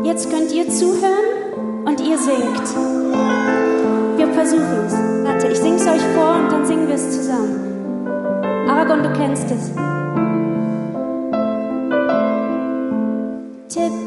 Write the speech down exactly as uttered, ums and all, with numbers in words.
Jetzt könnt ihr zuhören und ihr singt. Wir versuchen es. Warte, ich sing's euch vor und dann singen wir es zusammen. Aragon, du kennst es. Tipp